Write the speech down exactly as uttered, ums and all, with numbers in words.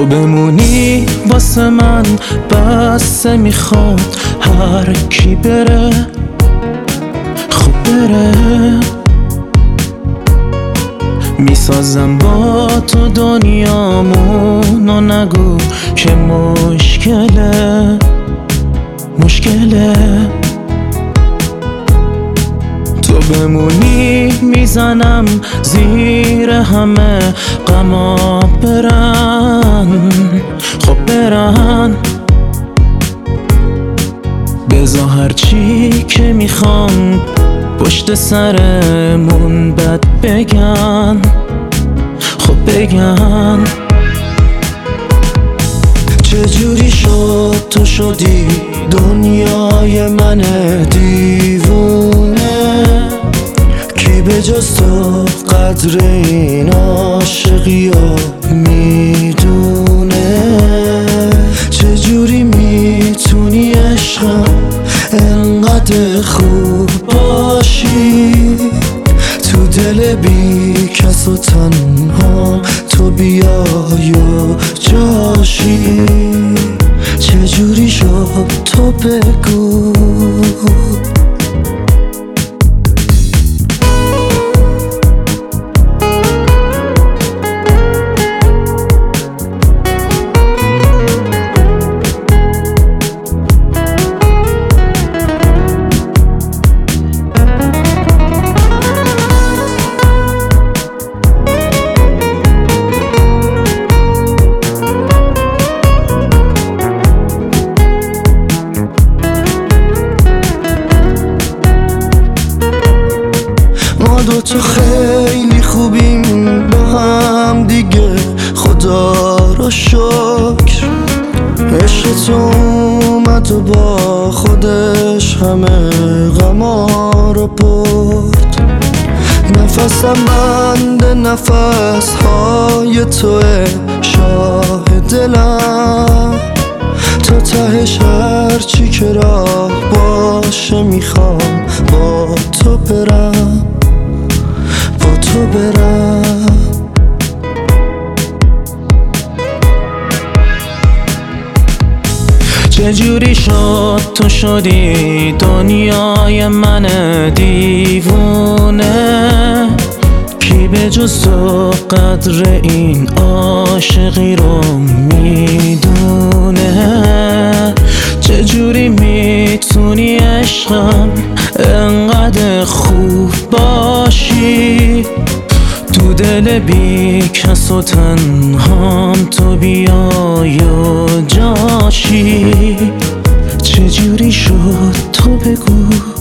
تو بمونی واسه من بسه، میخواد هر کی بره خب بره. میسازم با تو دنیامونو، نگو که مشکله مشکله. تو بمونی میزنم زیر همه غما برن خب برن. بذار هرچی که میخوان پشت سرمون بد بگن خب بگن. چجوری شد تو شدی دنیای من دیوونه، کی به جز تو قدر این عاشقی رو میدونه. چجوری میتونی عشقم انقدر خوب باشی، تو دل بی کس و تنها تو بیای و جاشی. چجوری شد تو بگو. ما دوتا خیلی خوبیم با هم دیگه، خدا رو شکر. عشق تو اومد و با خودش همه غما رو برد. نفسم بند نفس های توه، شاه دلم. تا تهش هرچی که راه باشه میخوام با تو برم با تو برم. چجوری شد تو شدی دنیای من دیوونه، کی به جز تو قدر این عاشقی رو میدونه. چجوری میتونی عشقم انقدر خوب باشی، تو دل بی کس و تنهام تو بیای و جاشی. چجوری شد تو بگو.